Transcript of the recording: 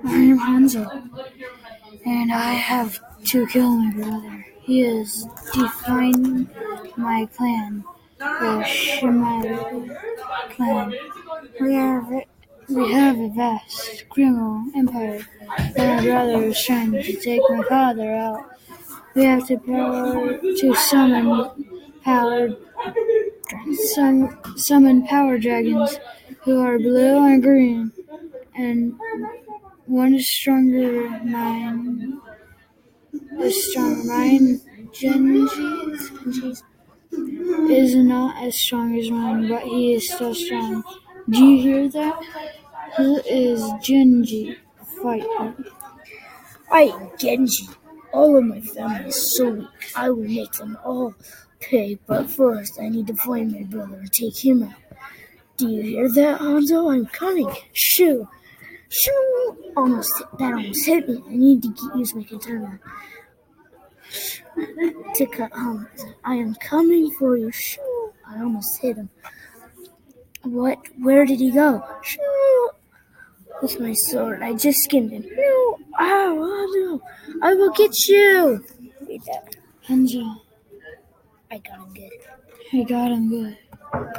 I am Hanzo, and I have to kill my brother. He has defined my clan, the Shimaru clan. We have a vast criminal empire, and my brother is trying to take my father out. We have summon power dragons who are blue and green, and one is stronger mine. Genji is not as strong as mine, but he is still strong. Do you hear that? Who is Genji? Fight him. I am Genji. All of my family is so weak. I will make them all pay, but first I need to find my brother and take him out. Do you hear that, Hanzo? I'm coming. Shoo! Shoo! That almost hit me. I need to use my katana to cut Hanzo. I am coming for you. Shoo! I almost hit him. What? Where did he go? Shoo! With my sword, I just skinned him. No! Ow! No! I will get you! Read that. Hanzo, I got him good. I got him good.